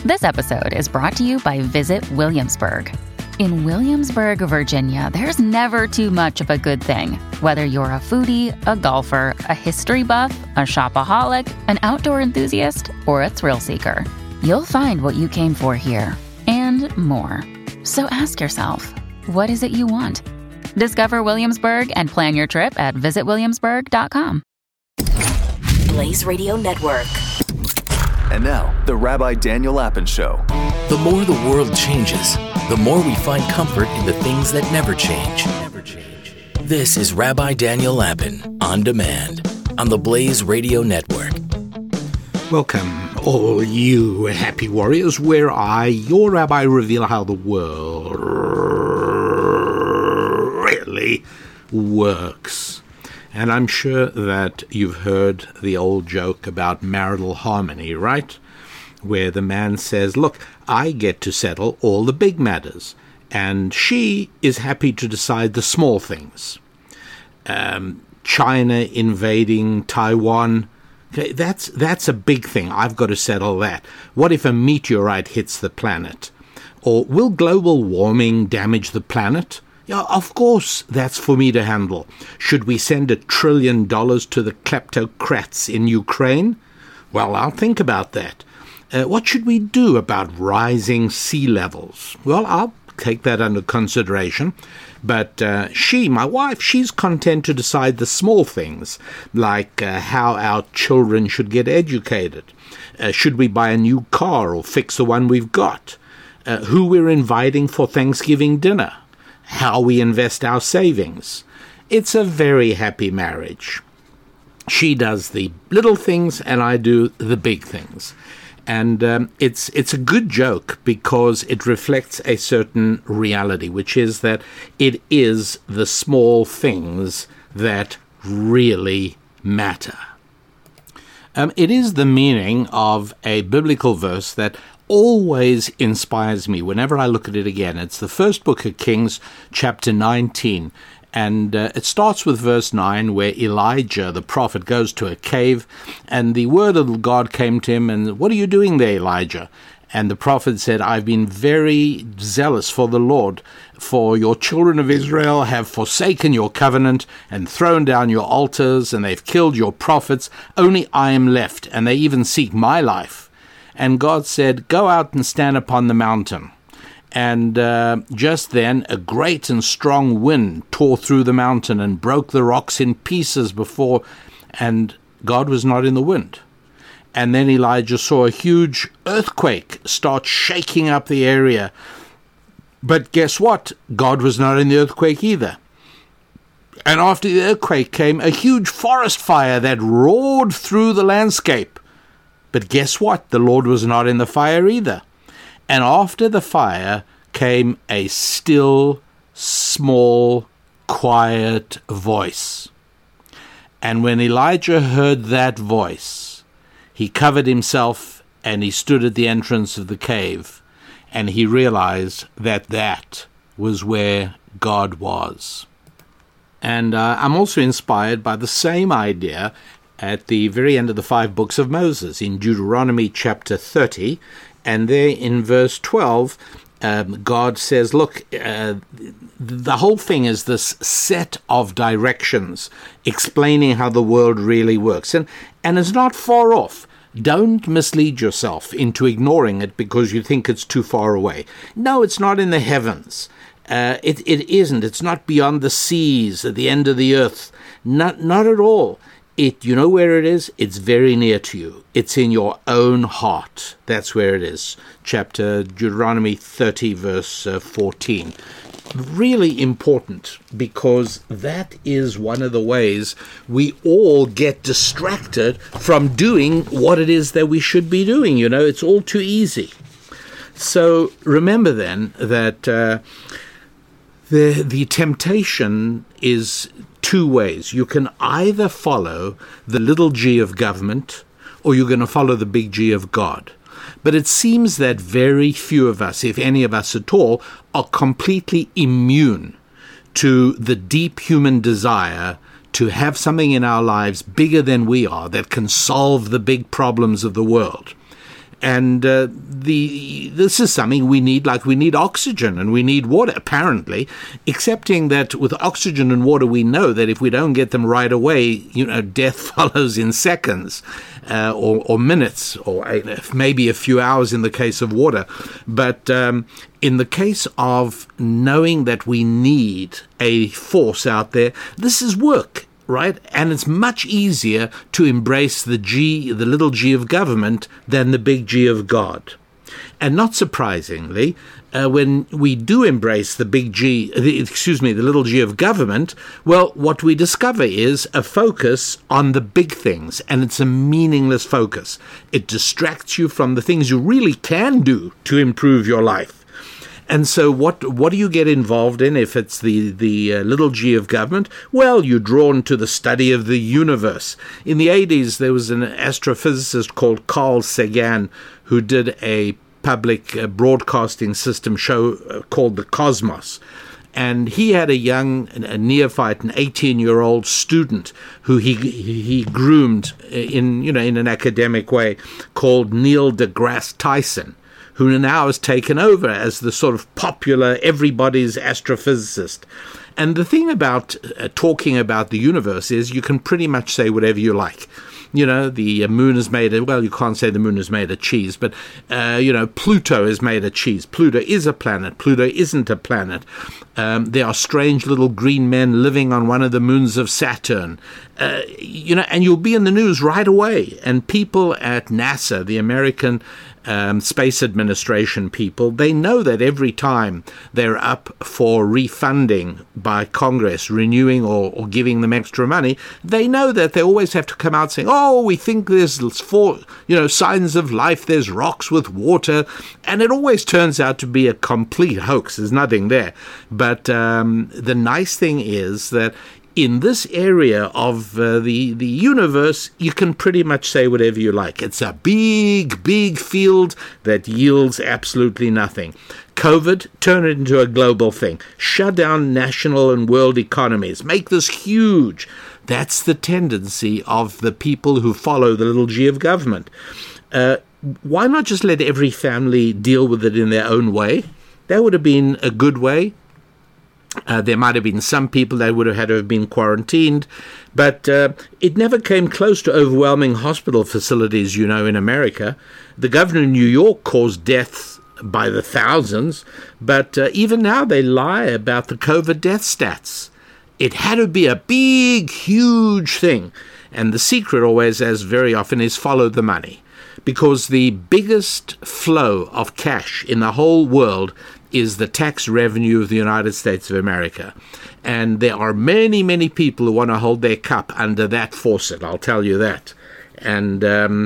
This episode is brought to you by Visit Williamsburg. In Williamsburg, Virginia, there's never too much of a good thing. Whether you're a foodie, a golfer, a history buff, a shopaholic, an outdoor enthusiast, or a thrill seeker, you'll find what you came for here and more. So ask yourself, what is it you want? Discover Williamsburg and plan your trip at visitwilliamsburg.com. Blaze Radio Network. And now, the Rabbi Daniel Lapin Show. The more the world changes, the more we find comfort in the things that never change. This is Rabbi Daniel Lapin, On Demand, on the Blaze Radio Network. Welcome, all you happy warriors, where I, your rabbi, reveal how the world really works. And I'm sure that you've heard the old joke about marital harmony, right? Where the man says, look, I get to settle all the big matters, and she is happy to decide the small things. China invading Taiwan, okay, that's a big thing. I've got to settle that. What if a meteorite hits the planet? Or will global warming damage the planet? Yeah, of course, that's for me to handle. Should we send $1 trillion to the kleptocrats in Ukraine? Well, I'll think about that. What should we do about rising sea levels? Well, I'll take that under consideration. But she, my wife, she's content to decide the small things, like how our children should get educated. Should we buy a new car or fix the one we've got? Who we're inviting for Thanksgiving dinner? How we invest our savings. It's a very happy marriage. She does the little things and I do the big things. And it's a good joke because it reflects a certain reality, which is that it is the small things that really matter. It is the meaning of a biblical verse that always inspires me whenever I look at it again. It's the first book of Kings, chapter 19. And it starts with verse 9, where Elijah, the prophet, goes to a cave, and the word of God came to him, and, what are you doing there, Elijah? And the prophet said, I've been very zealous for the Lord, for your children of Israel have forsaken your covenant and thrown down your altars, and they've killed your prophets. Only I am left, and they even seek my life. And God said, go out and stand upon the mountain. And just then, a great and strong wind tore through the mountain and broke the rocks in pieces before, and God was not in the wind. And then Elijah saw a huge earthquake start shaking up the area. But guess what? God was not in the earthquake either. And after the earthquake came a huge forest fire that roared through the landscape. But guess what? The Lord was not in the fire either. And after the fire came a still, small, quiet voice. And when Elijah heard that voice, he covered himself and he stood at the entrance of the cave. And he realized that that was where God was. And I'm also inspired by the same idea at the very end of the 5 books of Moses, in Deuteronomy chapter 30, and there in verse 12, God says, look, the whole thing is this set of directions explaining how the world really works, and it's not far off. Don't mislead yourself into ignoring it because you think it's too far away. No, it's not in the heavens. It isn't. It's not beyond the seas, at the end of the earth. Not at all. You know where it is? It's very near to you. It's in your own heart. That's where it is. Chapter Deuteronomy 30, verse 14. Really important, because that is one of the ways we all get distracted from doing what it is that we should be doing. You know, it's all too easy. So remember then that the temptation is two ways. You can either follow the little g of government, or you're going to follow the big G of God. But it seems that very few of us, if any of us at all, are completely immune to the deep human desire to have something in our lives bigger than we are that can solve the big problems of the world. And this is something we need, like we need oxygen and we need water, apparently, excepting that with oxygen and water, we know that if we don't get them right away, death follows in seconds or minutes, or maybe a few hours in the case of water. But in the case of knowing that we need a force out there, this is work. Right? And it's much easier to embrace the little g of government than the big G of God. And not surprisingly, when we do embrace the little g of government, well, what we discover is a focus on the big things, and it's a meaningless focus. It distracts you from the things you really can do to improve your life. And so what do you get involved in if it's the little g of government? Well, you're drawn to the study of the universe. In the 80s, there was an astrophysicist called Carl Sagan who did a public broadcasting system show called The Cosmos. And he had a neophyte, an 18-year-old student who he groomed in an academic way, called Neil deGrasse Tyson, who now has taken over as the sort of popular, everybody's astrophysicist. And the thing about talking about the universe is you can pretty much say whatever you like. The moon is made of, well, you can't say the moon is made of cheese, but, Pluto is made of cheese. Pluto is a planet. Pluto isn't a planet. There are strange little green men living on one of the moons of Saturn. And you'll be in the news right away. And people at NASA, the American Space Administration people, they know that every time they're up for refunding by Congress, renewing or giving them extra money, they know that they always have to come out saying, oh, we think there's signs of life, there's rocks with water, and it always turns out to be a complete hoax. There's nothing there. But the nice thing is that in this area of the universe, you can pretty much say whatever you like. It's a big, big field that yields absolutely nothing. COVID, turn it into a global thing. Shut down national and world economies. Make this huge. That's the tendency of the people who follow the little g of government. Why not just let every family deal with it in their own way? That would have been a good way. There might have been some people that would have had to have been quarantined, but it never came close to overwhelming hospital facilities, in America. The governor of New York caused deaths by the thousands, but even now they lie about the COVID death stats. It had to be a big, huge thing. And the secret always, as very often, is follow the money. Because the biggest flow of cash in the whole world is the tax revenue of the United States of America. And there are many, many people who want to hold their cup under that faucet, I'll tell you that. And,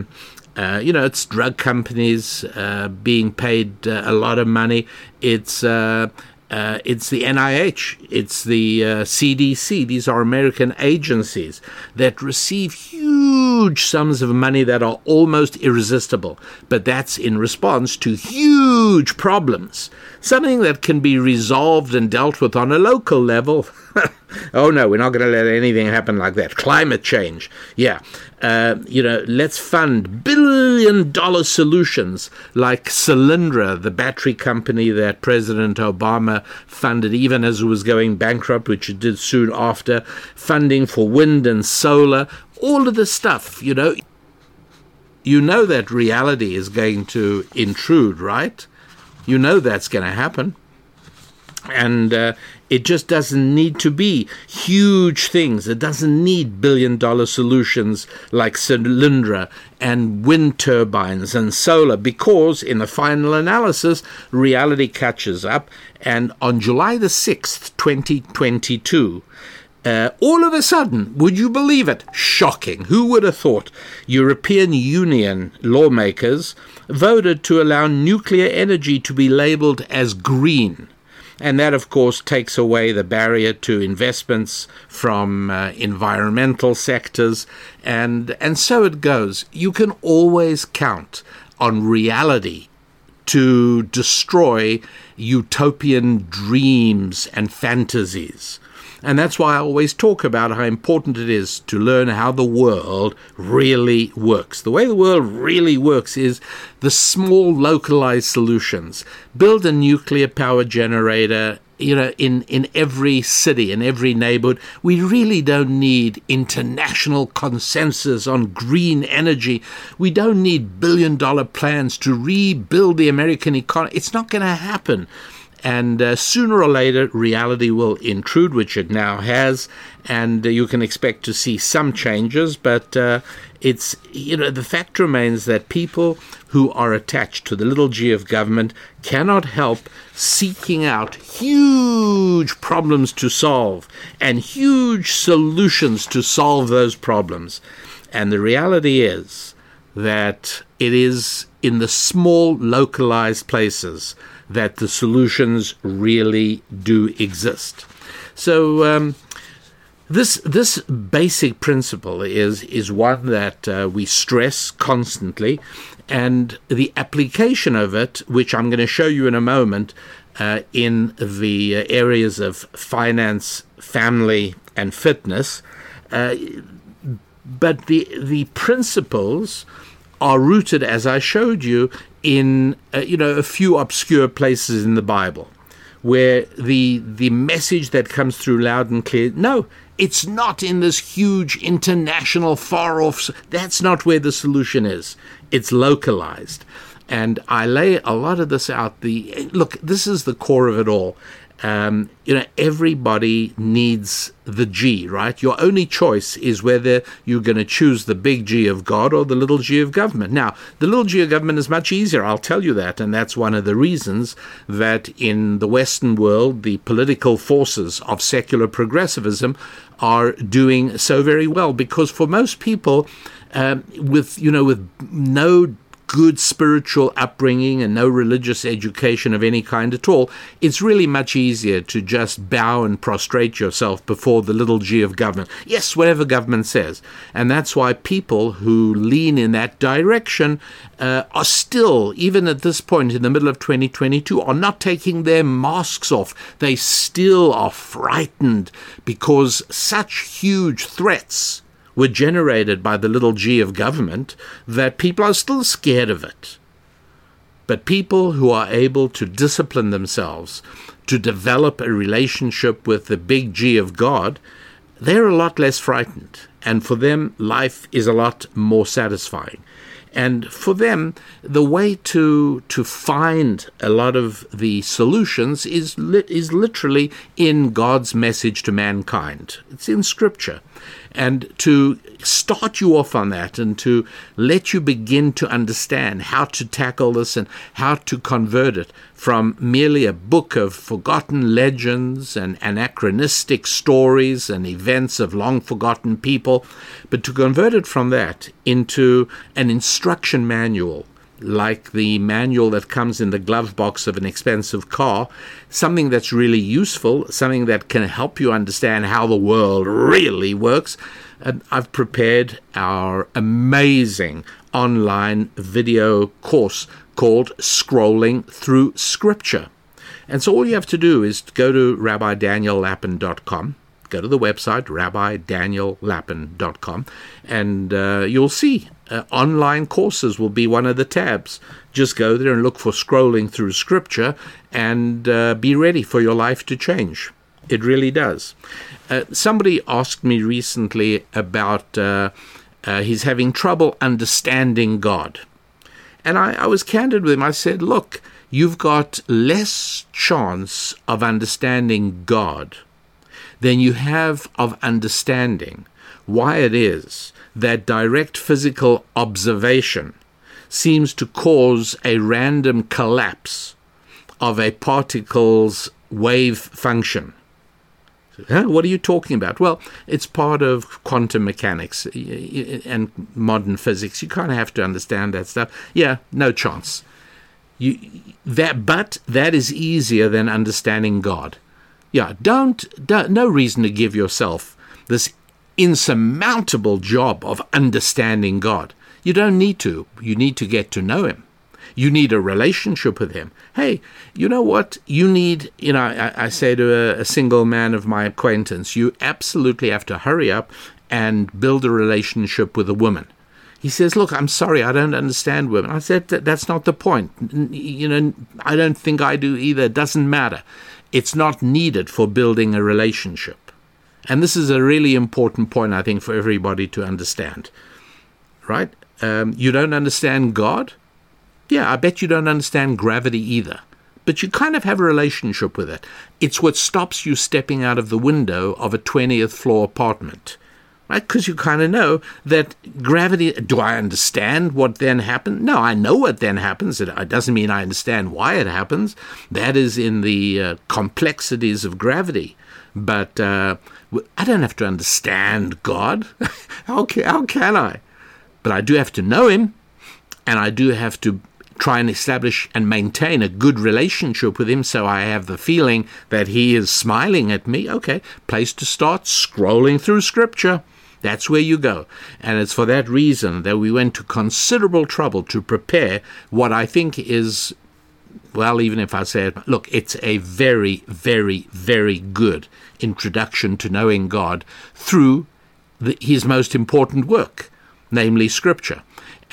it's drug companies being paid a lot of money. It's the NIH, it's the CDC. These are American agencies that receive huge sums of money that are almost irresistible. But that's in response to huge problems, something that can be resolved and dealt with on a local level. Oh, no, we're not going to let anything happen like that. Climate change. Yeah. Let's fund billion-dollar solutions like Solyndra, the battery company that President Obama funded even as it was going bankrupt, which it did soon after, funding for wind and solar, all of this stuff, You know that reality is going to intrude, right? You know that's going to happen. And it just doesn't need to be huge things. It doesn't need billion-dollar solutions like Solyndra and wind turbines and solar, because in the final analysis, reality catches up. And on July the 6th, 2022, all of a sudden, would you believe it? Shocking. Who would have thought? European Union lawmakers voted to allow nuclear energy to be labeled as green. And that, of course, takes away the barrier to investments from environmental sectors. And so it goes. You can always count on reality to destroy utopian dreams and fantasies. And that's why I always talk about how important it is to learn how the world really works. The way the world really works is the small localized solutions. Build a nuclear power generator, in every city, in every neighborhood. We really don't need international consensus on green energy. We don't need billion-dollar plans to rebuild the American economy. It's not going to happen. And sooner or later, reality will intrude, which it now has, and you can expect to see some changes. But it's, the fact remains that people who are attached to the little g of government cannot help seeking out huge problems to solve and huge solutions to solve those problems. And the reality is that it is in the small, localized places that the solutions really do exist. So this basic principle is one that we stress constantly, and the application of it, which I'm going to show you in a moment, in the areas of finance, family, and fitness, but the principles are rooted, as I showed you, in a few obscure places in the Bible, where the message that comes through loud and clear. No, it's not in this huge international far off. That's not where the solution is. It's localized, and I lay a lot of this out. Look, this is the core of it all. Everybody needs the G, right? Your only choice is whether you're going to choose the big G of God or the little g of government. Now, the little g of government is much easier, I'll tell you that, and that's one of the reasons that in the Western world, the political forces of secular progressivism are doing so very well, because for most people, with no good spiritual upbringing and no religious education of any kind at all, it's really much easier to just bow and prostrate yourself before the little g of government. Yes, whatever government says. And that's why people who lean in that direction are still, even at this point in the middle of 2022, are not taking their masks off. They still are frightened because such huge threats were generated by the little g of government that people are still scared of it. But people who are able to discipline themselves, to develop a relationship with the big G of God, they're a lot less frightened. And for them, life is a lot more satisfying. And for them, the way to find a lot of the solutions is literally in God's message to mankind. It's in Scripture. And to start you off on that and to let you begin to understand how to tackle this and how to convert it from merely a book of forgotten legends and anachronistic stories and events of long-forgotten people, but to convert it from that into an instruction manual, like the manual that comes in the glove box of an expensive car, something that's really useful, something that can help you understand how the world really works. I've prepared our amazing online video course called Scrolling Through Scripture. And so all you have to do is go to RabbiDanielLapin.com. Go to the website, RabbiDanielLapin.com, and you'll see online courses will be one of the tabs. Just go there and look for Scrolling Through Scripture and be ready for your life to change. It really does. Somebody asked me recently about he's having trouble understanding God. And I was candid with him. I said, look, you've got less chance of understanding God than you have of understanding why it is that direct physical observation seems to cause a random collapse of a particle's wave function. What are you talking about? Well, it's part of quantum mechanics and modern physics. You kind of have to understand that stuff. Yeah, no chance. But that is easier than understanding God. Yeah, no reason to give yourself this insurmountable job of understanding God. You don't need to. You need to get to know Him. You need a relationship with him. Hey, you know what? You need, I say to a single man of my acquaintance, you absolutely have to hurry up and build a relationship with a woman. He says, look, I'm sorry, I don't understand women. I said, that's not the point. I don't think I do either. It doesn't matter. It's not needed for building a relationship. And this is a really important point, I think, for everybody to understand. Right? You don't understand God? Yeah, I bet you don't understand gravity either. But you kind of have a relationship with it. It's what stops you stepping out of the window of a 20th floor apartment. Right? Because you kind of know that gravity, do I understand what then happens? No, I know what then happens. It doesn't mean I understand why it happens. That is in the complexities of gravity. But I don't have to understand God. How can I? But I do have to know him, and I do have to try and establish and maintain a good relationship with him so I have the feeling that he is smiling at me. Okay, place to start, scrolling through Scripture. That's where you go. And it's for that reason that we went to considerable trouble to prepare what I think is, well, even if I say it, look, it's a very, very, very good introduction to knowing God through his most important work, namely Scripture.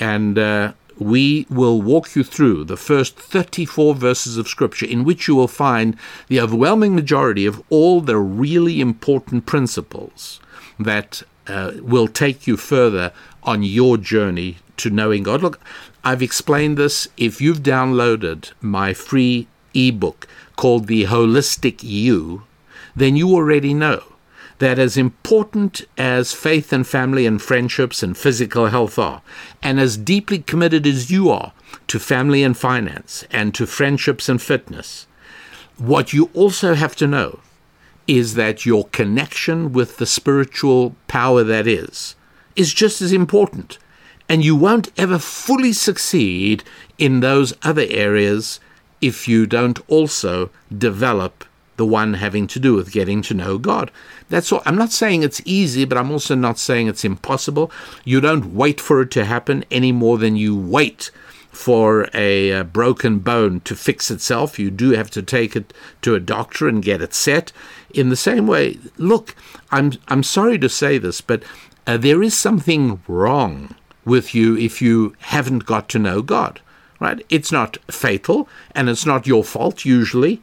And we will walk you through the first 34 verses of Scripture, in which you will find the overwhelming majority of all the really important principles that will take you further on your journey to knowing God. Look, I've explained this. If you've downloaded my free ebook called The Holistic You, then you already know that as important as faith and family and friendships and physical health are, and as deeply committed as you are to family and finance and to friendships and fitness, what you also have to know is that your connection with the spiritual power that is just as important. And you won't ever fully succeed in those other areas if you don't also develop the one having to do with getting to know God. That's all. I'm not saying it's easy, but I'm also not saying it's impossible. You don't wait for it to happen any more than you wait for a broken bone to fix itself. You do have to take it to a doctor and get it set. In the same way, look, I'm sorry to say this, but there is something wrong with you if you haven't got to know God, right? It's not fatal, and it's not your fault usually.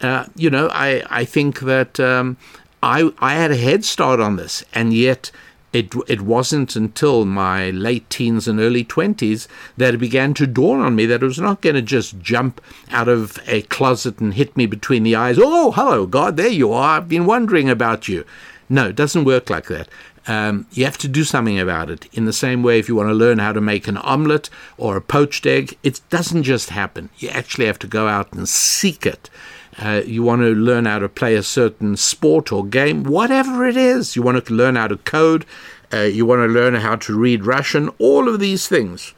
I think that I had a head start on this, and yet it wasn't until my late teens and early 20s that it began to dawn on me that it was not going to just jump out of a closet and hit me between the eyes. Oh, hello, God, there you are. I've been wondering about you. No, it doesn't work like that. You have to do something about it. In the same way, if you want to learn how to make an omelet or a poached egg, it doesn't just happen. You actually have to go out and seek it. You want to learn how to play a certain sport or game, whatever it is. You want to learn how to code. You want to learn how to read Russian. All of these things,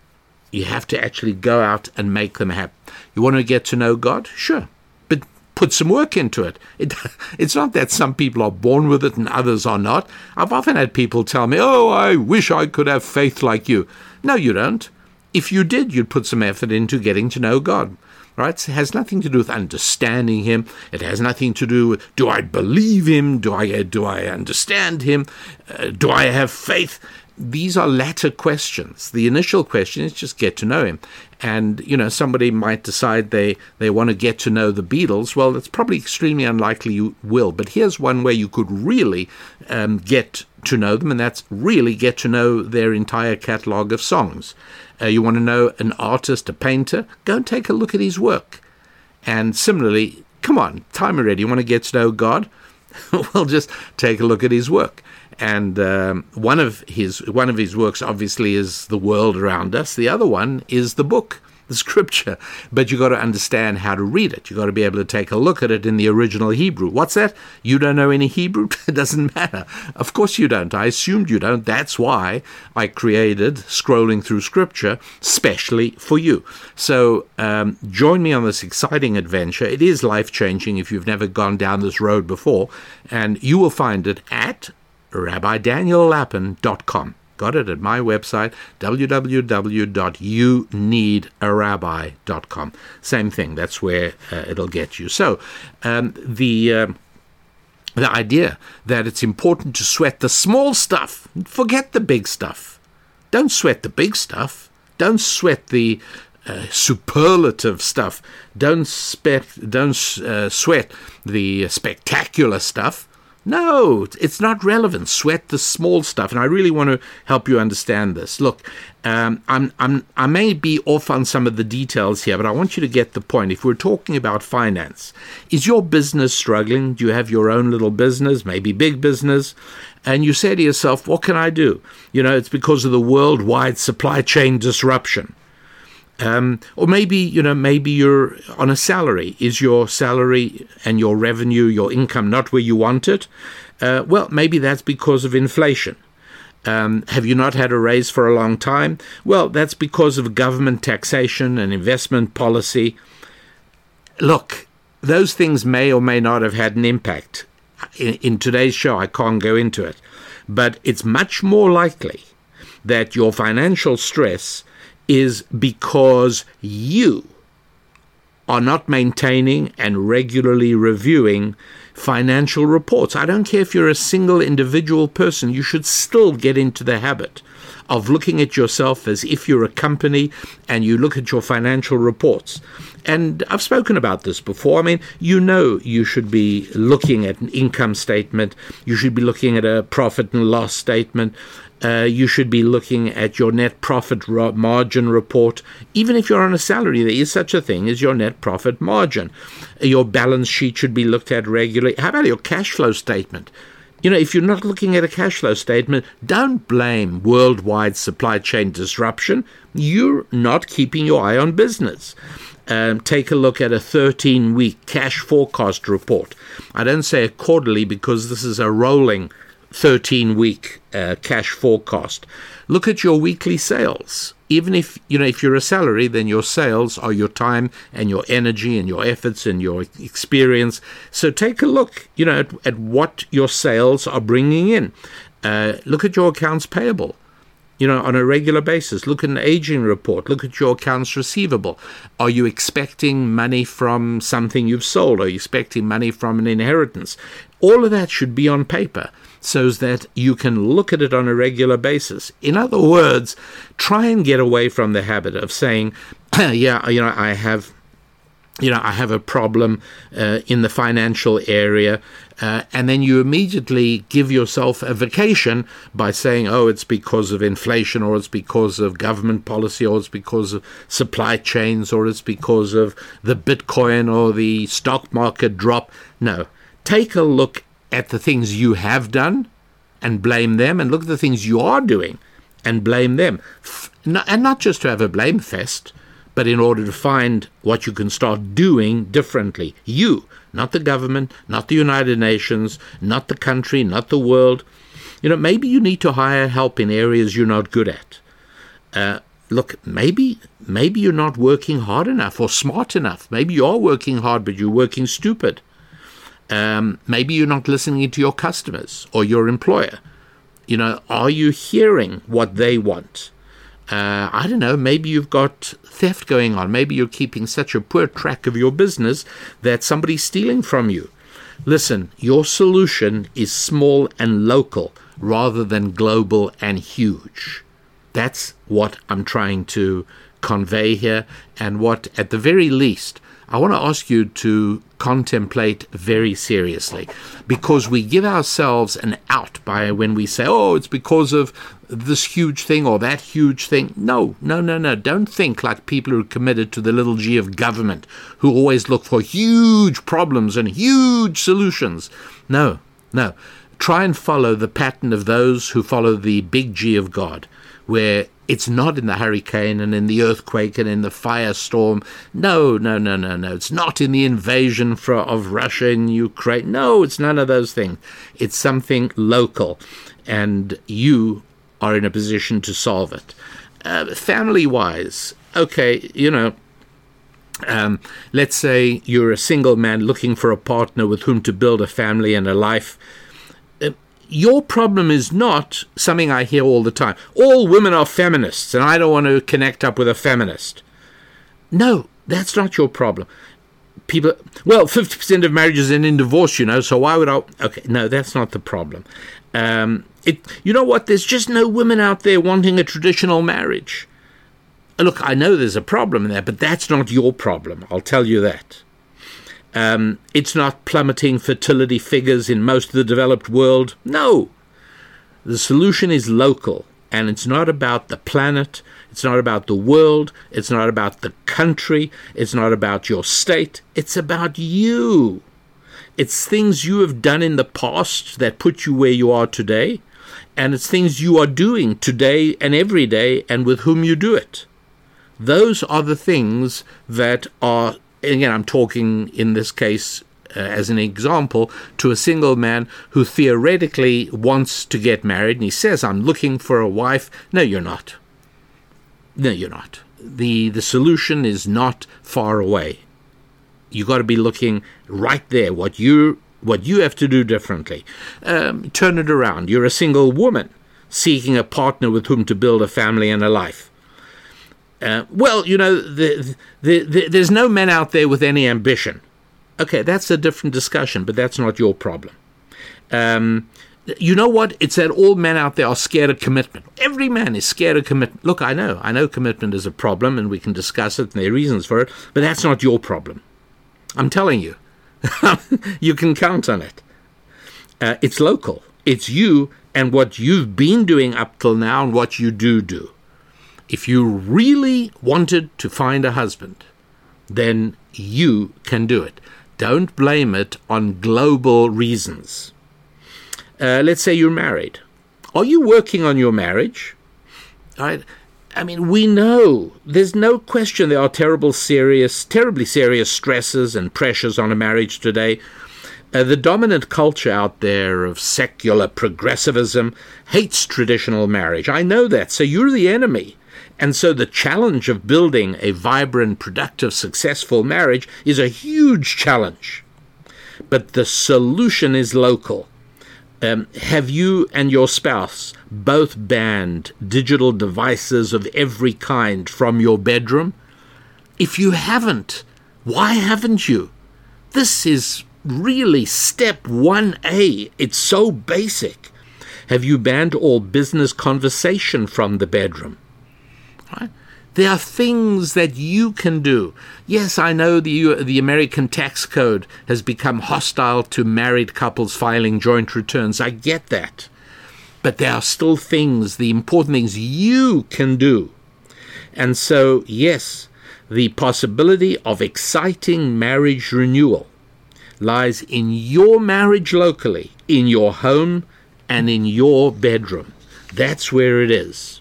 you have to actually go out and make them happen. You want to get to know God? Sure. But put some work into it. It's not that some people are born with it and others are not. I've often had people tell me, oh, I wish I could have faith like you. No, you don't. If you did, you'd put some effort into getting to know God. Right? It has nothing to do with understanding him. It has nothing to do with, do I believe him? Do I understand him? Do I have faith? These are latter questions. The initial question is just get to know him. And, somebody might decide they want to get to know the Beatles. Well, it's probably extremely unlikely you will. But here's one way you could really get to know them, and that's really get to know their entire catalog of songs. You want to know an artist, a painter? Go and take a look at his work. And similarly, come on, time already. You want to get to know God? Well, just take a look at his work. And one of his works, obviously, is the world around us. The other one is the book, the Scripture. But you got to understand how to read it. You got to be able to take a look at it in the original Hebrew. What's that? You don't know any Hebrew? It doesn't matter. Of course you don't. I assumed you don't. That's why I created Scrolling Through Scripture specially for you. So join me on this exciting adventure. It is life-changing if you've never gone down this road before. And you will find it at RabbiDanielLapin.com. Got it at my website, www.youneedarabbi.com. Same thing. That's where it'll get you. So the idea that it's important to sweat the small stuff, forget the big stuff. Don't sweat the big stuff. Don't sweat the superlative stuff. Don't sweat the spectacular stuff. No, it's not relevant. Sweat the small stuff, and I really want to help you understand this. Look, I may be off on some of the details here, but I want you to get the point. If we're talking about finance, is your business struggling? Do you have your own little business, maybe big business? And you say to yourself, what can I do? It's because of the worldwide supply chain disruption. Or maybe you're on a salary. Is your salary and your revenue, your income, not where you want it? Well, maybe that's because of inflation. Have you not had a raise for a long time? Well, that's because of government taxation and investment policy. Look, those things may or may not have had an impact. In today's show, I can't go into it. But it's much more likely that your financial stress is because you are not maintaining and regularly reviewing financial reports. I don't care if you're a single individual person, you should still get into the habit of looking at yourself as if you're a company and you look at your financial reports. And I've spoken about this before. I mean, you should be looking at an income statement. You should be looking at a profit and loss statement. You should be looking at your net profit margin report. Even if you're on a salary, there is such a thing as your net profit margin. Your balance sheet should be looked at regularly. How about your cash flow statement? If you're not looking at a cash flow statement, don't blame worldwide supply chain disruption. You're not keeping your eye on business. Take a look at a 13-week cash forecast report. I don't say a quarterly because this is a rolling 13-week cash forecast. Look at your weekly sales. Even if you're a salary, then your sales are your time and your energy and your efforts and your experience. So take a look, at what your sales are bringing in. Look at your accounts payable, on a regular basis. Look at an aging report. Look at your accounts receivable. Are you expecting money from something you've sold? Are you expecting money from an inheritance? All of that should be on paper, so that you can look at it on a regular basis. In other words, try and get away from the habit of saying, I have a problem in the financial area, and then you immediately give yourself a vacation by saying, oh, it's because of inflation, or it's because of government policy, or it's because of supply chains, or it's because of the Bitcoin or the stock market drop. No, take a look at the things you have done and blame them, and look at the things you are doing and blame them. And not just to have a blame fest, but in order to find what you can start doing differently. You, not the government, not the United Nations, not the country, not the world. Maybe you need to hire help in areas you're not good at. Look, maybe you're not working hard enough or smart enough. Maybe you are working hard, but you're working stupid. Maybe you're not listening to your customers or your employer. Are you hearing what they want? I don't know, maybe you've got theft going on. Maybe you're keeping such a poor track of your business that somebody's stealing from you. Listen, your solution is small and local rather than global and huge. That's what I'm trying to convey here, and what, at the very least, I want to ask you to contemplate very seriously, because we give ourselves an out by when we say, oh, it's because of this huge thing or that huge thing. No. Don't think like people who are committed to the little g of government, who always look for huge problems and huge solutions. No. Try and follow the pattern of those who follow the big G of God, where it's not in the hurricane and in the earthquake and in the firestorm. No. It's not in the invasion of Russia in Ukraine. No, it's none of those things. It's something local, and you are in a position to solve it. Family-wise, okay, let's say you're a single man looking for a partner with whom to build a family and a life. your problem is not something I hear all the time. All women are feminists, and I don't want to connect up with a feminist. No, that's not your problem. People, 50% of marriages end in divorce, so why would I? Okay, no, that's not the problem. You know what? There's just no women out there wanting a traditional marriage. Look, I know there's a problem in that, but that's not your problem. I'll tell you that. It's not plummeting fertility figures in most of the developed world. No. The solution is local, and it's not about the planet. It's not about the world. It's not about the country. It's not about your state. It's about you. It's things you have done in the past that put you where you are today, and it's things you are doing today and every day and with whom you do it. Those are the things that are, again, I'm talking in this case as an example to a single man who theoretically wants to get married, and he says, I'm looking for a wife. No, you're not. No, you're not. The solution is not far away. You got to be looking right there. What you have to do differently. Turn it around. You're a single woman seeking a partner with whom to build a family and a life. There's no men out there with any ambition. Okay, that's a different discussion, but that's not your problem. You know what? It's that all men out there are scared of commitment. Every man is scared of commitment. Look, I know commitment is a problem, and we can discuss it, and there are reasons for it, but that's not your problem. I'm telling you. You can count on it. It's local. It's you and what you've been doing up till now and what you do. If you really wanted to find a husband, then you can do it. Don't blame it on global reasons. Let's say you're married. Are you working on your marriage? I mean, we know, there's no question there are terribly serious stresses and pressures on a marriage today. The dominant culture out there of secular progressivism hates traditional marriage. I know that, so you're the enemy. And so the challenge of building a vibrant, productive, successful marriage is a huge challenge. But the solution is local. Have you and your spouse both banned digital devices of every kind from your bedroom? If you haven't, why haven't you? This is really step 1A. It's so basic. Have you banned all business conversation from the bedroom? Right? There are things that you can do. Yes, I know the American tax code has become hostile to married couples filing joint returns. I get that. But there are still things, the important things you can do. And so, yes, the possibility of exciting marriage renewal lies in your marriage locally, in your home, and in your bedroom. That's where it is.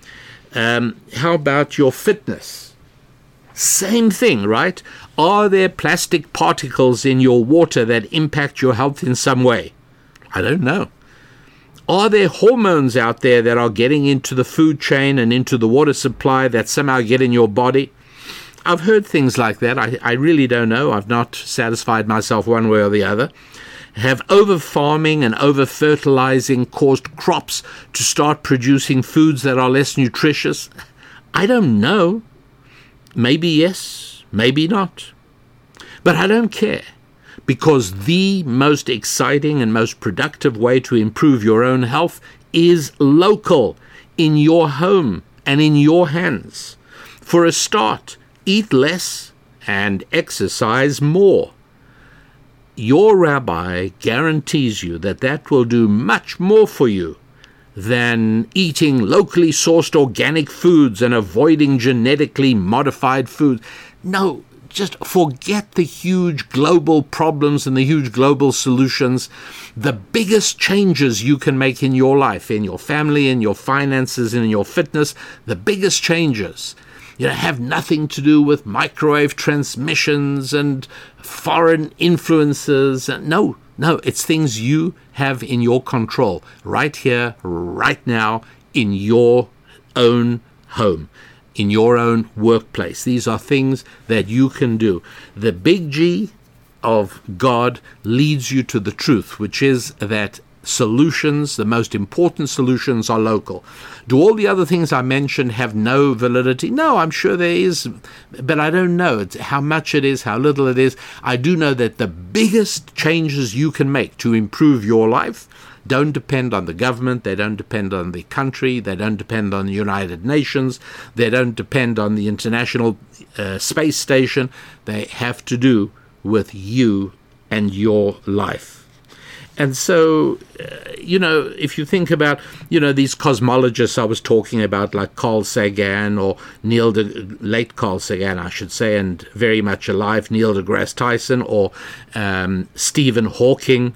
How about your fitness? Same thing, right? Are there plastic particles in your water that impact your health in some way? I don't know. Are there hormones out there that are getting into the food chain and into the water supply that somehow get in your body? I've heard things like that. I really don't know. I've not satisfied myself one way or the other. Have over-farming and over-fertilizing caused crops to start producing foods that are less nutritious? I don't know. Maybe yes, maybe not. But I don't care, because the most exciting and most productive way to improve your own health is local, in your home and in your hands. For a start, eat less and exercise more. Your rabbi guarantees you that that will do much more for you than eating locally sourced organic foods and avoiding genetically modified foods. No, just forget the huge global problems and the huge global solutions. The biggest changes you can make in your life, in your family, in your finances, and in your fitness, the biggest changes have nothing to do with microwave transmissions and foreign influences. No, it's things you have in your control, right here, right now, in your own home, in your own workplace. These are things that you can do. The big G of God leads you to the truth, which is that solutions, the most important solutions, are local. Do all the other things I mentioned have no validity? No, I'm sure there is, but I don't know how much it is, how little it is. I do know that the biggest changes you can make to improve your life don't depend on the government, they don't depend on the country, they don't depend on the United Nations, they don't depend on the International Space Station. They have to do with you and your life. And so, if you think about, these cosmologists I was talking about, like Carl Sagan or late Carl Sagan, I should say, and very much alive, Neil deGrasse Tyson or Stephen Hawking,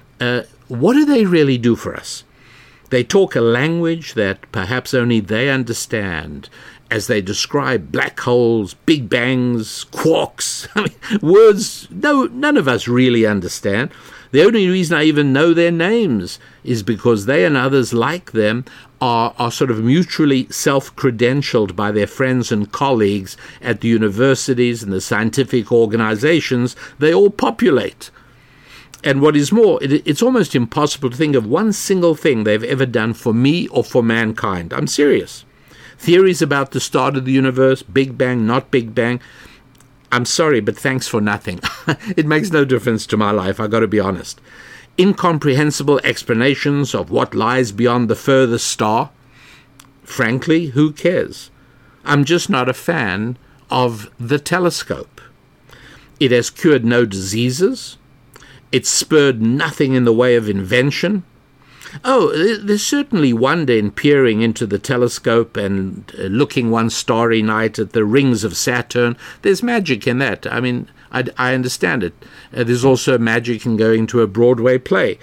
what do they really do for us? They talk a language that perhaps only they understand as they describe black holes, big bangs, quarks. I mean, words none of us really understand. The only reason I even know their names is because they and others like them are sort of mutually self-credentialed by their friends and colleagues at the universities and the scientific organizations they all populate. And what is more, it's almost impossible to think of one single thing they've ever done for me or for mankind. I'm serious. Theories about the start of the universe, Big Bang, not Big Bang, I'm sorry, but thanks for nothing. It makes no difference to my life, I've got to be honest. Incomprehensible explanations of what lies beyond the furthest star. Frankly, who cares? I'm just not a fan of the telescope. It has cured no diseases. It's spurred nothing in the way of invention. Oh, there's certainly wonder in peering into the telescope and looking one starry night at the rings of Saturn. There's magic in that. I mean, I understand it. There's also magic in going to a Broadway play.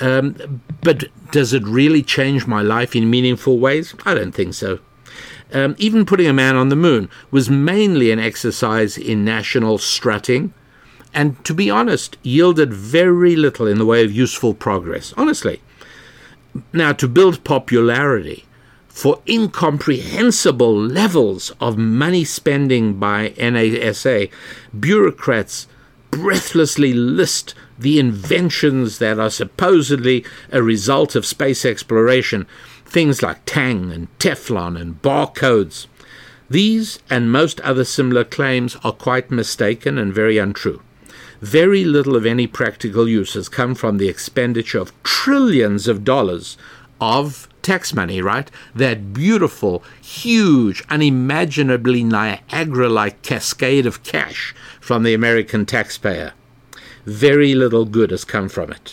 But does it really change my life in meaningful ways? I don't think so. Even putting a man on the moon was mainly an exercise in national strutting, and to be honest, yielded very little in the way of useful progress, honestly. Now, to build popularity for incomprehensible levels of money spending by NASA, bureaucrats breathlessly list the inventions that are supposedly a result of space exploration, things like Tang and Teflon and barcodes. These and most other similar claims are quite mistaken and very untrue. Very little of any practical use has come from the expenditure of trillions of dollars of tax money, right? That beautiful, huge, unimaginably Niagara-like cascade of cash from the American taxpayer. Very little good has come from it.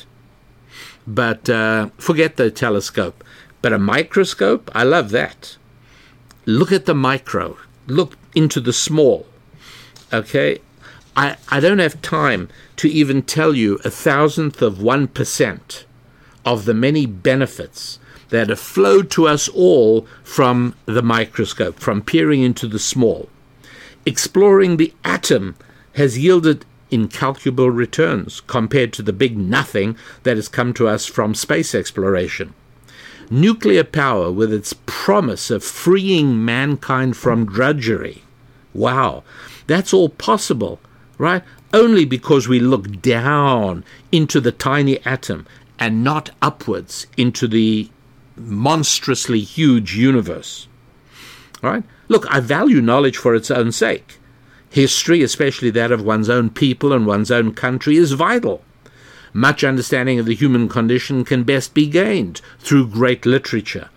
But forget the telescope. But a microscope, I love that. Look at the micro. Look into the small. Okay? I don't have time to even tell you 1,000th of 1% of the many benefits that have flowed to us all from the microscope, from peering into the small. Exploring the atom has yielded incalculable returns compared to the big nothing that has come to us from space exploration. Nuclear power, with its promise of freeing mankind from drudgery, wow, that's all possible, right? Only because we look down into the tiny atom and not upwards into the monstrously huge universe. All right? Look, I value knowledge for its own sake. History, especially that of one's own people and one's own country, is vital. Much understanding of the human condition can best be gained through great literature.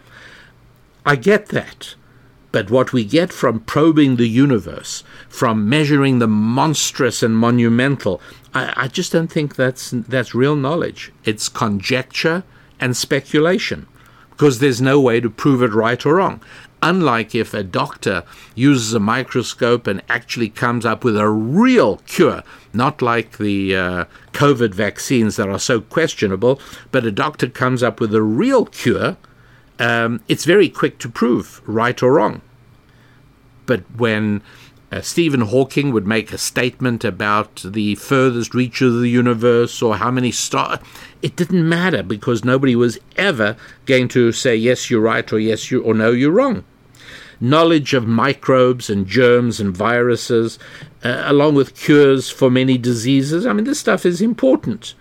I get that. But what we get from probing the universe, from measuring the monstrous and monumental, I just don't think that's real knowledge. It's conjecture and speculation, because there's no way to prove it right or wrong. Unlike if a doctor uses a microscope and actually comes up with a real cure, not like the COVID vaccines that are so questionable, but a doctor comes up with a real cure, it's very quick to prove right or wrong. But when Stephen Hawking would make a statement about the furthest reach of the universe or how many stars, it didn't matter, because nobody was ever going to say, yes, you're right, or no, you're wrong. Knowledge of microbes and germs and viruses, along with cures for many diseases, I mean, this stuff is important.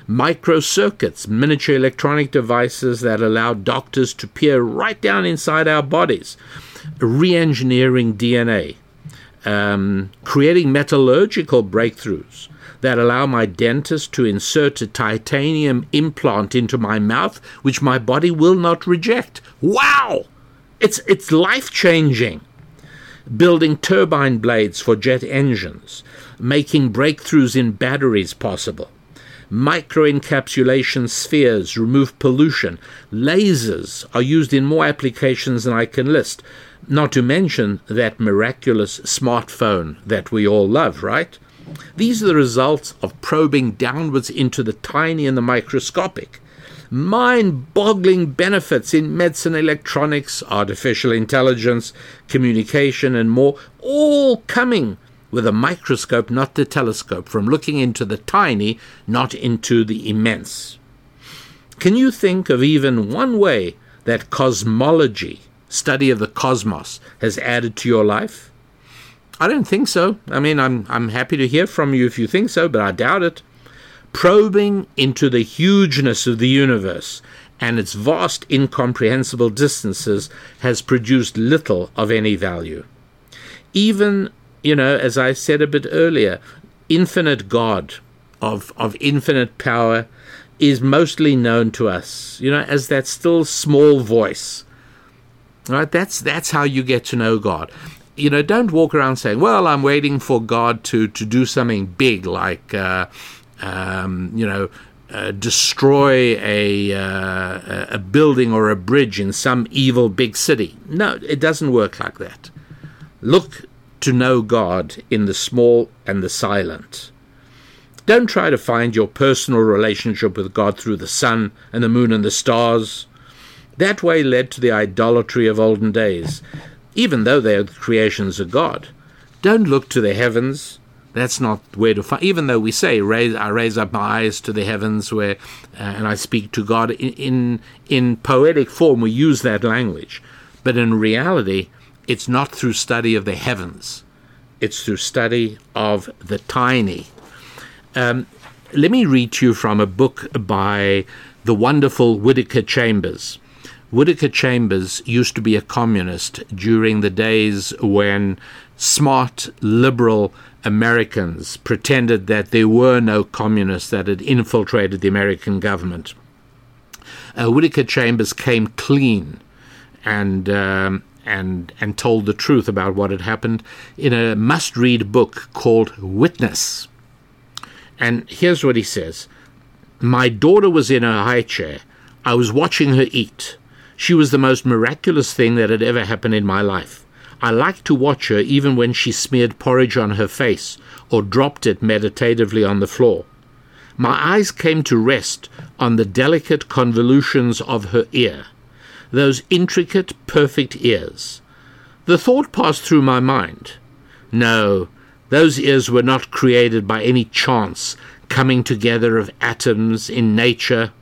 Microcircuits, miniature electronic devices that allow doctors to peer right down inside our bodies. Re-engineering DNA. Creating metallurgical breakthroughs that allow my dentist to insert a titanium implant into my mouth, which my body will not reject. Wow! It's life-changing. Building turbine blades for jet engines, making breakthroughs in batteries possible. Microencapsulation spheres remove pollution. Lasers are used in more applications than I can list, not to mention that miraculous smartphone that we all love, right? These are the results of probing downwards into the tiny and the microscopic. Mind-boggling benefits in medicine, electronics, artificial intelligence, communication, and more, all coming with a microscope, not the telescope, from looking into the tiny, not into the immense. Can you think of even one way that cosmology, study of the cosmos, has added to your life? I don't think so. I mean, I'm happy to hear from you if you think so, but I doubt it. Probing into the hugeness of the universe and its vast incomprehensible distances has produced little of any value. Even, as I said a bit earlier, infinite God of infinite power is mostly known to us, as that still small voice. Right? That's how you get to know God. Don't walk around saying, well, I'm waiting for God to do something big like destroy a building or a bridge in some evil big city. No, it doesn't work like that. Look to know God in the small and the silent. Don't try to find your personal relationship with God through the sun and the moon and the stars. That way led to the idolatry of olden days, even though they are the creations of God. Don't look to the heavens. That's not where to find, even though we say, I raise up my eyes to the heavens where, and I speak to God. In poetic form, we use that language. But in reality, it's not through study of the heavens. It's through study of the tiny. Let me read to you from a book by the wonderful Whittaker Chambers. Whittaker Chambers used to be a communist during the days when smart, liberal Americans pretended that there were no communists that had infiltrated the American government. Whittaker Chambers came clean and told the truth about what had happened in a must-read book called Witness. And here's what he says. My daughter was in her high chair. I was watching her eat. She was the most miraculous thing that had ever happened in my life. I liked to watch her even when she smeared porridge on her face or dropped it meditatively on the floor. My eyes came to rest on the delicate convolutions of her ear, those intricate, perfect ears. The thought passed through my mind. No, those ears were not created by any chance coming together of atoms in nature.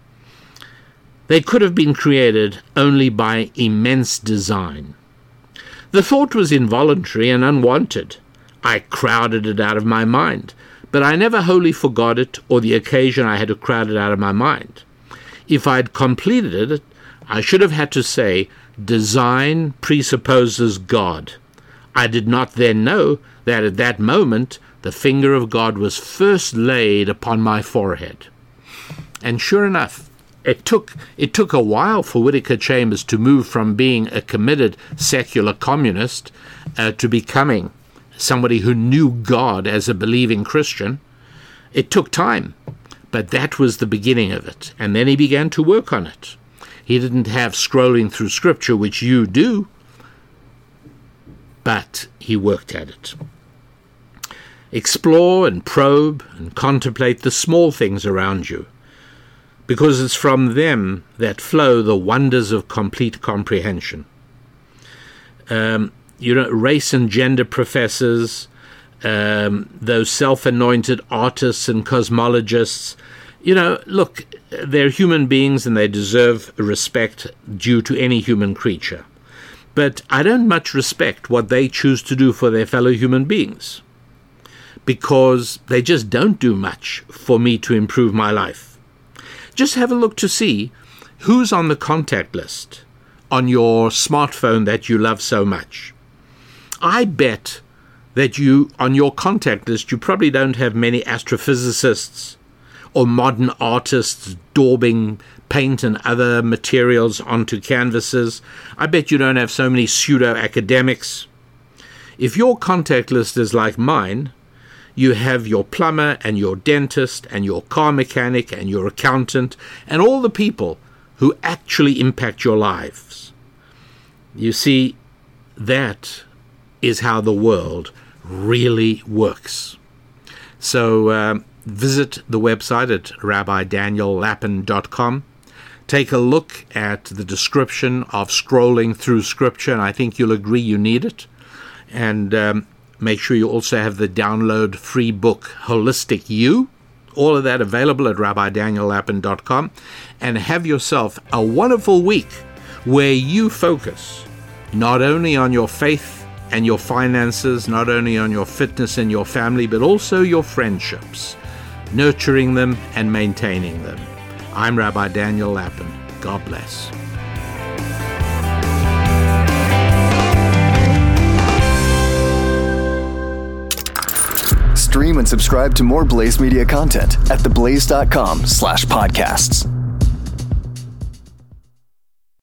They could have been created only by immense design. The thought was involuntary and unwanted. I crowded it out of my mind, but I never wholly forgot it or the occasion I had to crowd it out of my mind. If I had completed it, I should have had to say, design presupposes God. I did not then know that at that moment the finger of God was first laid upon my forehead. And sure enough, it took a while for Whittaker Chambers to move from being a committed secular communist to becoming somebody who knew God as a believing Christian. It took time, but that was the beginning of it. And then he began to work on it. He didn't have scrolling through Scripture, which you do, but he worked at it. Explore and probe and contemplate the small things around you, because it's from them that flow the wonders of complete comprehension. Race and gender professors, those self-anointed artists and cosmologists, look, they're human beings and they deserve respect due to any human creature. But I don't much respect what they choose to do for their fellow human beings. because they just don't do much for me to improve my life. Just have a look to see who's on the contact list on your smartphone that you love so much. I bet that on your contact list, you probably don't have many astrophysicists or modern artists daubing paint and other materials onto canvases. I bet you don't have so many pseudo-academics. If your contact list is like mine, you have your plumber and your dentist and your car mechanic and your accountant and all the people who actually impact your lives. You see, that is how the world really works. So visit the website at rabbidaniellapin.com. Take a look at the description of scrolling through Scripture, and I think you'll agree you need it. And make sure you also have the download free book, Holistic You. All of that available at rabbidaniellapin.com. And have yourself a wonderful week where you focus not only on your faith and your finances, not only on your fitness and your family, but also your friendships, nurturing them and maintaining them. I'm Rabbi Daniel Lapin. God bless. Stream and subscribe to more Blaze Media content at theblaze.com/podcasts.